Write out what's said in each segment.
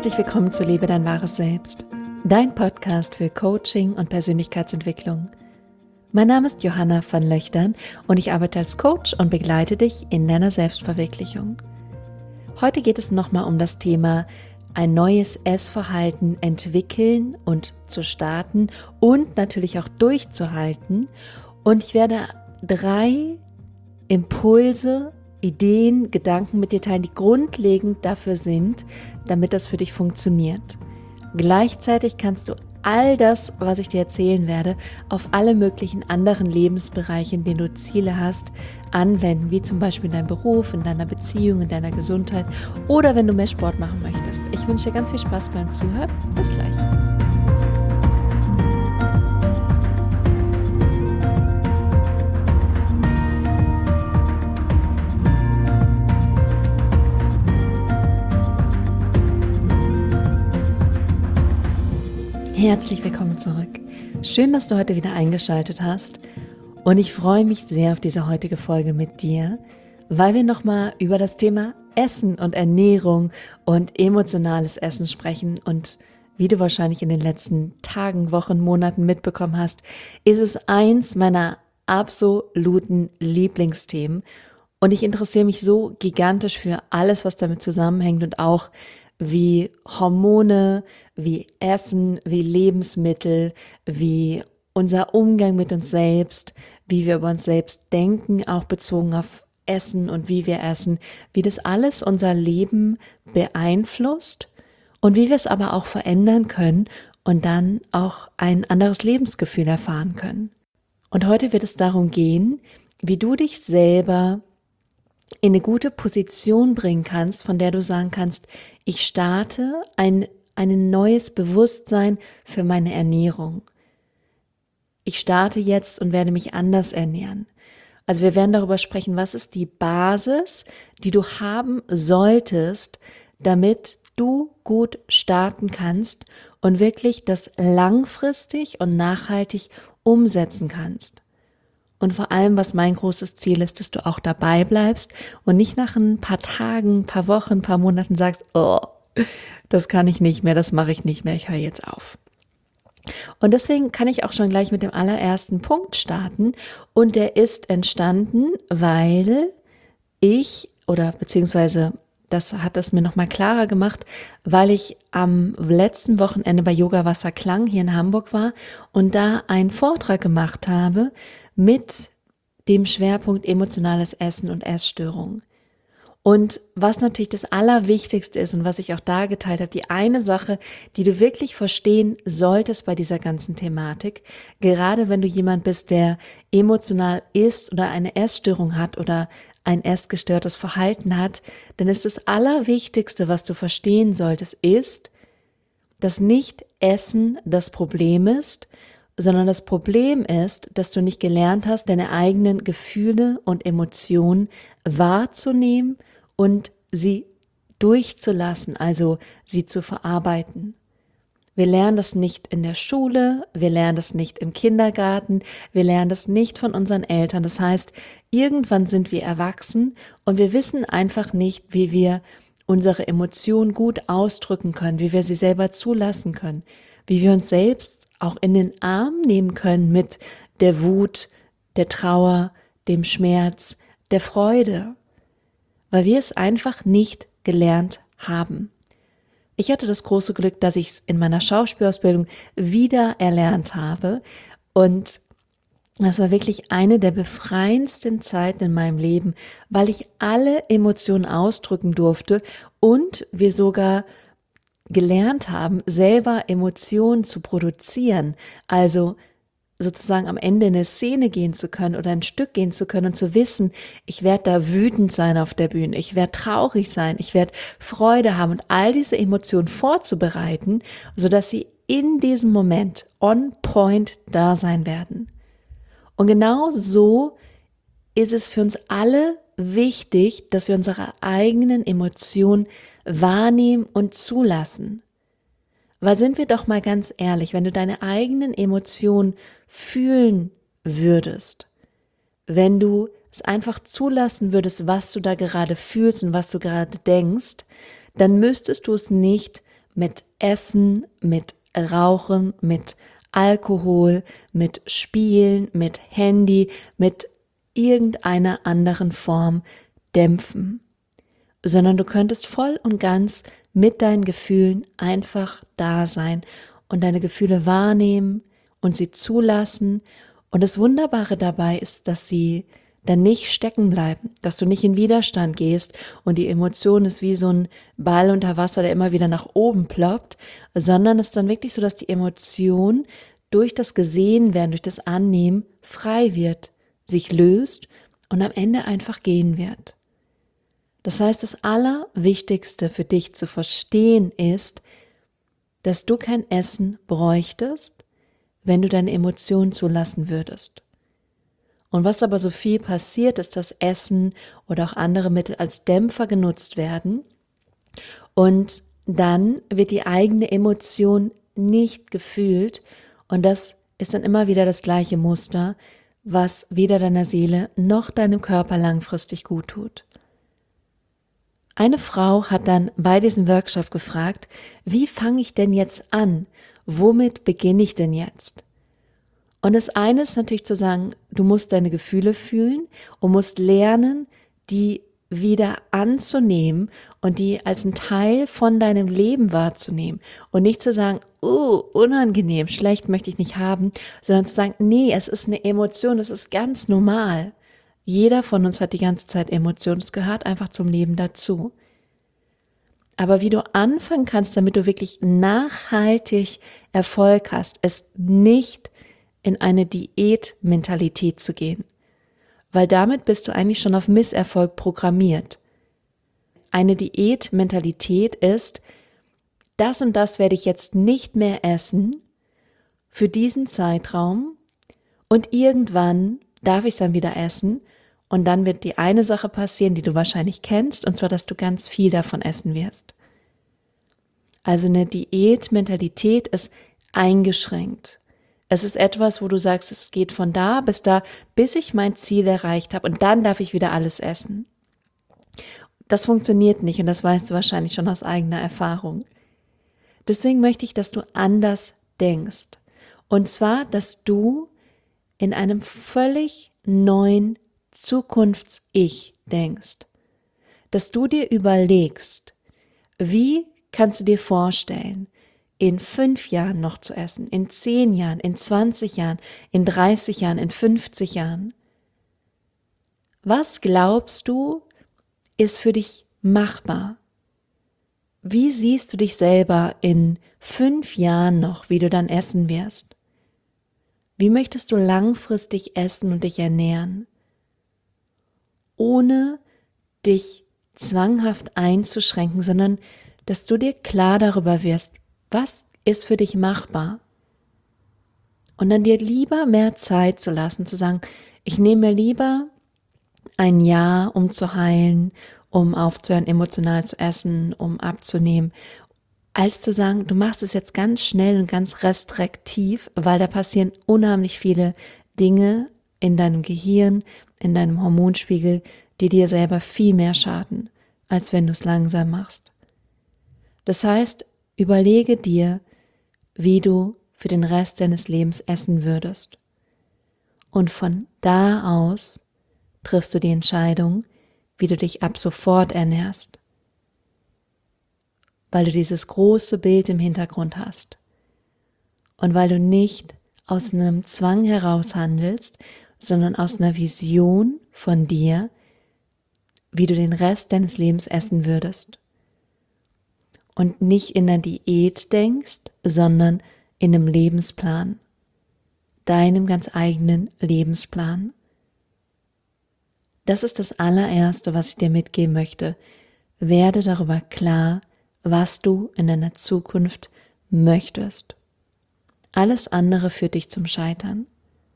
Herzlich willkommen zu Lebe dein wahres Selbst, dein Podcast für Coaching und Persönlichkeitsentwicklung. Mein Name ist Johanna van Löchtern und ich arbeite als Coach und begleite dich in deiner Selbstverwirklichung. Heute geht es nochmal um das Thema ein neues Essverhalten entwickeln und zu starten und natürlich auch durchzuhalten. Und ich werde 3 Impulse, Ideen, Gedanken mit dir teilen, die grundlegend dafür sind, damit das für dich funktioniert. Gleichzeitig kannst du all das, was ich dir erzählen werde, auf alle möglichen anderen Lebensbereiche, in denen du Ziele hast, anwenden, wie zum Beispiel in deinem Beruf, in deiner Beziehung, in deiner Gesundheit oder wenn du mehr Sport machen möchtest. Ich wünsche dir ganz viel Spaß beim Zuhören. Bis gleich. Herzlich willkommen zurück. Schön, dass du heute wieder eingeschaltet hast und ich freue mich sehr auf diese heutige Folge mit dir, weil wir nochmal über das Thema Essen und Ernährung und emotionales Essen sprechen und wie du wahrscheinlich in den letzten Tagen, Wochen, Monaten mitbekommen hast, ist es eins meiner absoluten Lieblingsthemen und ich interessiere mich so gigantisch für alles, was damit zusammenhängt und auch wie Hormone, wie Essen, wie Lebensmittel, wie unser Umgang mit uns selbst, wie wir über uns selbst denken, auch bezogen auf Essen und wie wir essen, wie das alles unser Leben beeinflusst und wie wir es aber auch verändern können und dann auch ein anderes Lebensgefühl erfahren können. Und heute wird es darum gehen, wie du dich selber in eine gute Position bringen kannst, von der du sagen kannst, ich starte ein neues Bewusstsein für meine Ernährung. Ich starte jetzt und werde mich anders ernähren. Also wir werden darüber sprechen, was ist die Basis, die du haben solltest, damit du gut starten kannst und wirklich das langfristig und nachhaltig umsetzen kannst. Und vor allem, was mein großes Ziel ist, dass du auch dabei bleibst und nicht nach ein paar Tagen, ein paar Wochen, ein paar Monaten sagst, oh, das kann ich nicht mehr, das mache ich nicht mehr, ich höre jetzt auf. Und deswegen kann ich auch schon gleich mit dem allerersten Punkt starten und der ist entstanden, weil beziehungsweise das hat es mir nochmal klarer gemacht, weil ich am letzten Wochenende bei Yoga Wasser Klang hier in Hamburg war und da einen Vortrag gemacht habe mit dem Schwerpunkt emotionales Essen und Essstörungen. Und was natürlich das Allerwichtigste ist und was ich auch da geteilt habe, die eine Sache, die du wirklich verstehen solltest bei dieser ganzen Thematik, gerade wenn du jemand bist, der emotional isst oder eine Essstörung hat oder ein essgestörtes Verhalten hat, dann ist das Allerwichtigste, was du verstehen solltest, ist, dass nicht Essen das Problem ist, sondern das Problem ist, dass du nicht gelernt hast, deine eigenen Gefühle und Emotionen wahrzunehmen und sie durchzulassen, also sie zu verarbeiten. Wir lernen das nicht in der Schule, wir lernen das nicht im Kindergarten, wir lernen das nicht von unseren Eltern. Das heißt, irgendwann sind wir erwachsen und wir wissen einfach nicht, wie wir unsere Emotionen gut ausdrücken können, wie wir sie selber zulassen können, wie wir uns selbst auch in den Arm nehmen können mit der Wut, der Trauer, dem Schmerz, der Freude, weil wir es einfach nicht gelernt haben. Ich hatte das große Glück, dass ich es in meiner Schauspielausbildung wieder erlernt habe und das war wirklich eine der befreiendsten Zeiten in meinem Leben, weil ich alle Emotionen ausdrücken durfte und wir sogar gelernt haben, selber Emotionen zu produzieren, also sozusagen am Ende in eine Szene gehen zu können oder ein Stück gehen zu können und zu wissen, ich werde da wütend sein auf der Bühne, ich werde traurig sein, ich werde Freude haben und all diese Emotionen vorzubereiten, sodass sie in diesem Moment on point da sein werden. Und genau so ist es für uns alle wichtig, dass wir unsere eigenen Emotionen wahrnehmen und zulassen. Weil sind wir doch mal ganz ehrlich, wenn du deine eigenen Emotionen fühlen würdest, wenn du es einfach zulassen würdest, was du da gerade fühlst und was du gerade denkst, dann müsstest du es nicht mit Essen, mit Rauchen, mit Alkohol, mit Spielen, mit Handy, mit irgendeiner anderen Form dämpfen, sondern du könntest voll und ganz mit deinen Gefühlen einfach da sein und deine Gefühle wahrnehmen und sie zulassen. Und das Wunderbare dabei ist, dass sie dann nicht stecken bleiben, dass du nicht in Widerstand gehst und die Emotion ist wie so ein Ball unter Wasser, der immer wieder nach oben ploppt, sondern es ist dann wirklich so, dass die Emotion durch das Gesehenwerden, durch das Annehmen frei wird, sich löst und am Ende einfach gehen wird. Das heißt, das Allerwichtigste für dich zu verstehen ist, dass du kein Essen bräuchtest, wenn du deine Emotionen zulassen würdest. Und was aber so viel passiert, ist, dass Essen oder auch andere Mittel als Dämpfer genutzt werden und dann wird die eigene Emotion nicht gefühlt und das ist dann immer wieder das gleiche Muster, was weder deiner Seele noch deinem Körper langfristig gut tut. Eine Frau hat dann bei diesem Workshop gefragt, wie fange ich denn jetzt an? Womit beginne ich denn jetzt? Und das eine ist natürlich zu sagen, du musst deine Gefühle fühlen und musst lernen, die wieder anzunehmen und die als ein Teil von deinem Leben wahrzunehmen und nicht zu sagen, oh, unangenehm, schlecht möchte ich nicht haben, sondern zu sagen, nee, es ist eine Emotion, es ist ganz normal. Jeder von uns hat die ganze Zeit Emotionen, es gehört einfach zum Leben dazu. Aber wie du anfangen kannst, damit du wirklich nachhaltig Erfolg hast, ist nicht in eine Diätmentalität zu gehen, weil damit bist du eigentlich schon auf Misserfolg programmiert. Eine Diätmentalität ist, das und das werde ich jetzt nicht mehr essen für diesen Zeitraum und irgendwann darf ich es dann wieder essen und dann wird die eine Sache passieren, die du wahrscheinlich kennst, und zwar, dass du ganz viel davon essen wirst. Also eine Diätmentalität ist eingeschränkt. Es ist etwas, wo du sagst, es geht von da, bis ich mein Ziel erreicht habe und dann darf ich wieder alles essen. Das funktioniert nicht und das weißt du wahrscheinlich schon aus eigener Erfahrung. Deswegen möchte ich, dass du anders denkst. Und zwar, dass du in einem völlig neuen Zukunfts-Ich denkst. Dass du dir überlegst, wie kannst du dir vorstellen, in 5 Jahren noch zu essen, in 10 Jahren, in 20 Jahren, in 30 Jahren, in 50 Jahren. Was glaubst du, ist für dich machbar? Wie siehst du dich selber in 5 Jahren noch, wie du dann essen wirst? Wie möchtest du langfristig essen und dich ernähren? Ohne dich zwanghaft einzuschränken, sondern dass du dir klar darüber wirst, was ist für dich machbar? Und dann dir lieber mehr Zeit zu lassen, zu sagen, ich nehme mir lieber ein Jahr, um zu heilen, um aufzuhören, emotional zu essen, um abzunehmen, als zu sagen, du machst es jetzt ganz schnell und ganz restriktiv, weil da passieren unheimlich viele Dinge in deinem Gehirn, in deinem Hormonspiegel, die dir selber viel mehr schaden, als wenn du es langsam machst. Das heißt, überlege dir, wie du für den Rest deines Lebens essen würdest. Und von da aus triffst du die Entscheidung, wie du dich ab sofort ernährst. Weil du dieses große Bild im Hintergrund hast. Und weil du nicht aus einem Zwang heraus handelst, sondern aus einer Vision von dir, wie du den Rest deines Lebens essen würdest. Und nicht in einer Diät denkst, sondern in einem Lebensplan, deinem ganz eigenen Lebensplan. Das ist das allererste, was ich dir mitgeben möchte. Werde darüber klar, was du in deiner Zukunft möchtest. Alles andere führt dich zum Scheitern.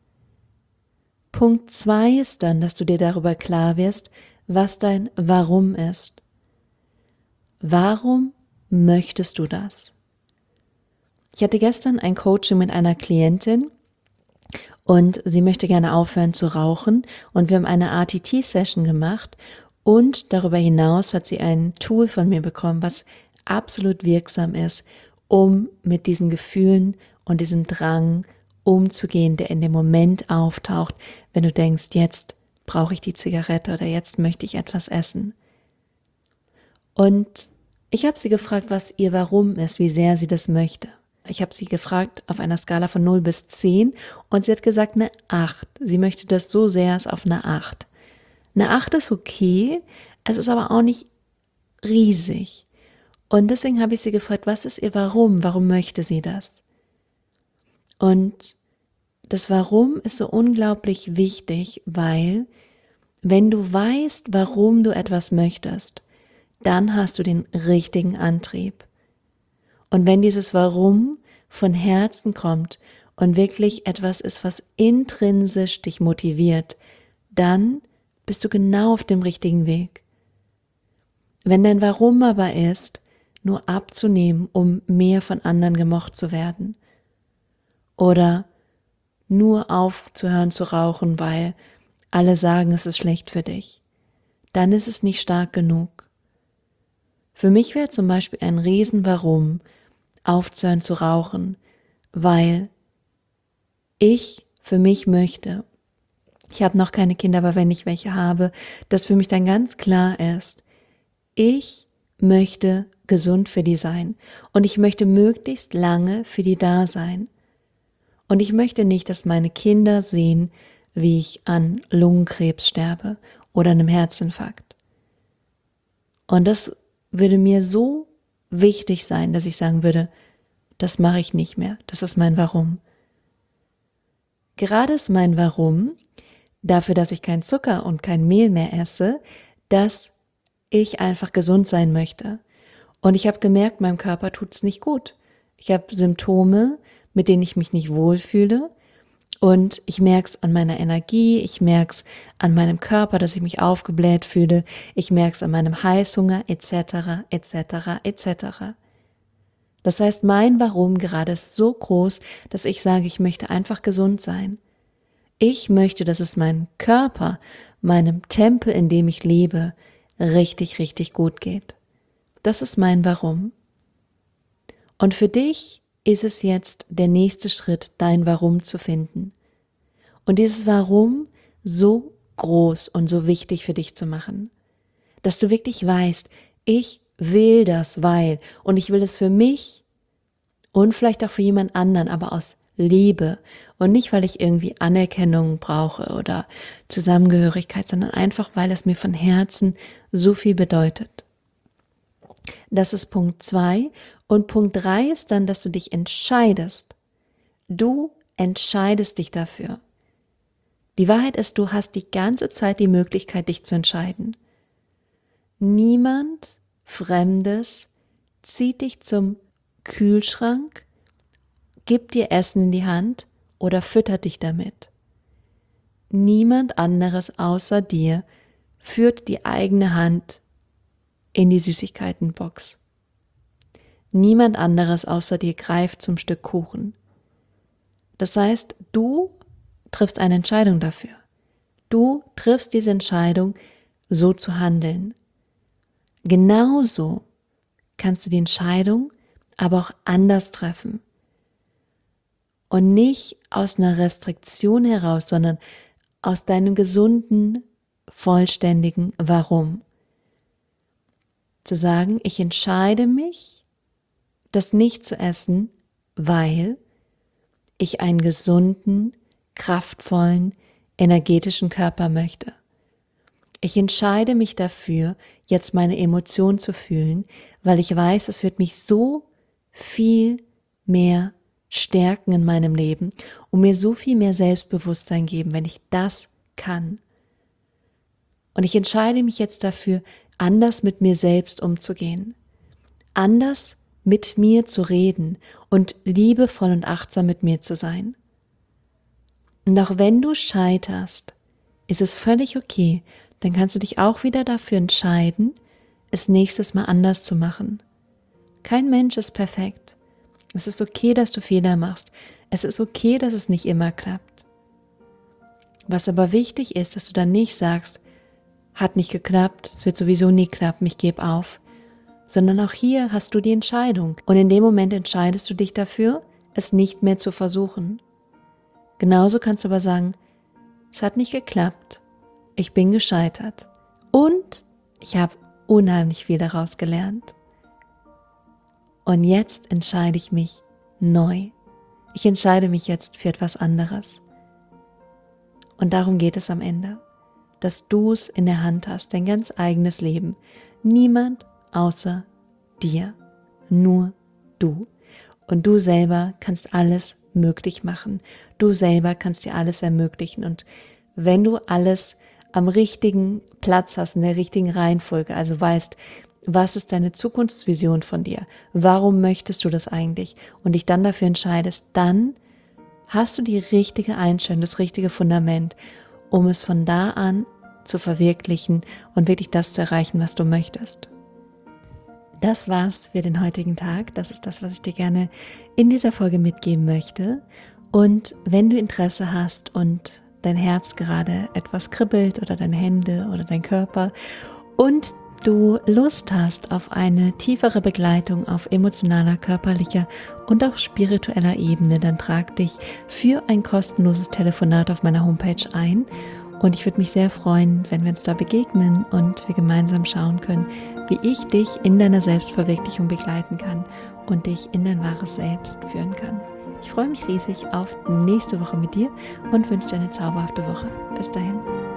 Punkt 2 ist dann, dass du dir darüber klar wirst, was dein Warum ist. Warum möchtest du das? Ich hatte gestern ein Coaching mit einer Klientin und sie möchte gerne aufhören zu rauchen und wir haben eine RTT-Session gemacht und darüber hinaus hat sie ein Tool von mir bekommen, was absolut wirksam ist, um mit diesen Gefühlen und diesem Drang umzugehen, der in dem Moment auftaucht, wenn du denkst, jetzt brauche ich die Zigarette oder jetzt möchte ich etwas essen. Und ich habe sie gefragt, was ihr Warum ist, wie sehr sie das möchte. Ich habe sie gefragt auf einer Skala von 0 bis 10 und sie hat gesagt eine 8. Sie möchte das so sehr, es auf eine 8. Eine 8 ist okay, es ist aber auch nicht riesig. Und deswegen habe ich sie gefragt, was ist ihr Warum? Warum möchte sie das? Und das Warum ist so unglaublich wichtig, weil wenn du weißt, warum du etwas möchtest, dann hast du den richtigen Antrieb. Und wenn dieses Warum von Herzen kommt und wirklich etwas ist, was intrinsisch dich motiviert, dann bist du genau auf dem richtigen Weg. Wenn dein Warum aber ist, nur abzunehmen, um mehr von anderen gemocht zu werden, oder nur aufzuhören zu rauchen, weil alle sagen, es ist schlecht für dich, dann ist es nicht stark genug. Für mich wäre zum Beispiel ein Riesen-Warum, aufzuhören zu rauchen, weil ich für mich möchte, ich habe noch keine Kinder, aber wenn ich welche habe, dass für mich dann ganz klar ist, ich möchte gesund für die sein und ich möchte möglichst lange für die da sein. Und ich möchte nicht, dass meine Kinder sehen, wie ich an Lungenkrebs sterbe oder einem Herzinfarkt. Und das würde mir so wichtig sein, dass ich sagen würde, das mache ich nicht mehr. Das ist mein Warum. Gerade ist mein Warum dafür, dass ich kein Zucker und kein Mehl mehr esse, dass ich einfach gesund sein möchte. Und ich habe gemerkt, meinem Körper tut es nicht gut. Ich habe Symptome, mit denen ich mich nicht wohlfühle. Und ich merke es an meiner Energie, ich merke es an meinem Körper, dass ich mich aufgebläht fühle, ich merke es an meinem Heißhunger, etc., etc., etc. Das heißt, mein Warum gerade ist so groß, dass ich sage, ich möchte einfach gesund sein. Ich möchte, dass es meinem Körper, meinem Tempel, in dem ich lebe, richtig, richtig gut geht. Das ist mein Warum. Und für dich ist es jetzt der nächste Schritt, dein Warum zu finden. Und dieses Warum so groß und so wichtig für dich zu machen, dass du wirklich weißt, ich will das, weil, und ich will es für mich und vielleicht auch für jemand anderen, aber aus Liebe und nicht, weil ich irgendwie Anerkennung brauche oder Zusammengehörigkeit, sondern einfach, weil es mir von Herzen so viel bedeutet. Das ist Punkt 2 und Punkt 3 ist dann, dass du dich entscheidest. Du entscheidest dich dafür. Die Wahrheit ist, du hast die ganze Zeit die Möglichkeit, dich zu entscheiden. Niemand Fremdes zieht dich zum Kühlschrank, gibt dir Essen in die Hand oder füttert dich damit. Niemand anderes außer dir führt die eigene Hand in die Süßigkeitenbox. Niemand anderes außer dir greift zum Stück Kuchen. Das heißt, du triffst eine Entscheidung dafür. Du triffst diese Entscheidung, so zu handeln. Genauso kannst du die Entscheidung aber auch anders treffen. Und nicht aus einer Restriktion heraus, sondern aus deinem gesunden, vollständigen Warum. Zu sagen, ich entscheide mich, das nicht zu essen, weil ich einen gesunden, kraftvollen, energetischen Körper möchte. Ich entscheide mich dafür, jetzt meine Emotionen zu fühlen, weil ich weiß, es wird mich so viel mehr stärken in meinem Leben und mir so viel mehr Selbstbewusstsein geben, wenn ich das kann. Und ich entscheide mich jetzt dafür, anders mit mir selbst umzugehen, anders mit mir zu reden und liebevoll und achtsam mit mir zu sein. Und auch wenn du scheiterst, ist es völlig okay, dann kannst du dich auch wieder dafür entscheiden, es nächstes Mal anders zu machen. Kein Mensch ist perfekt. Es ist okay, dass du Fehler machst. Es ist okay, dass es nicht immer klappt. Was aber wichtig ist, dass du dann nicht sagst, hat nicht geklappt, es wird sowieso nie klappen, ich gebe auf, sondern auch hier hast du die Entscheidung. Und in dem Moment entscheidest du dich dafür, es nicht mehr zu versuchen. Genauso kannst du aber sagen, es hat nicht geklappt, ich bin gescheitert und ich habe unheimlich viel daraus gelernt. Und jetzt entscheide ich mich neu. Ich entscheide mich jetzt für etwas anderes. Und darum geht es am Ende, dass du es in der Hand hast, dein ganz eigenes Leben. Niemand außer dir, nur du. Und du selber kannst alles möglich machen. Du selber kannst dir alles ermöglichen. Und wenn du alles am richtigen Platz hast, in der richtigen Reihenfolge, also weißt, was ist deine Zukunftsvision von dir? Warum möchtest du das eigentlich? Und dich dann dafür entscheidest, dann hast du die richtige Einstellung, das richtige Fundament, um es von da an zu verwirklichen und wirklich das zu erreichen, was du möchtest. Das war's für den heutigen Tag. Das ist das, was ich dir gerne in dieser Folge mitgeben möchte. Und wenn du Interesse hast und dein Herz gerade etwas kribbelt oder deine Hände oder dein Körper und du Lust hast auf eine tiefere Begleitung auf emotionaler, körperlicher und auch spiritueller Ebene, dann trag dich für ein kostenloses Telefonat auf meiner Homepage ein. Und ich würde mich sehr freuen, wenn wir uns da begegnen und wir gemeinsam schauen können, wie ich dich in deiner Selbstverwirklichung begleiten kann und dich in dein wahres Selbst führen kann. Ich freue mich riesig auf nächste Woche mit dir und wünsche dir eine zauberhafte Woche. Bis dahin.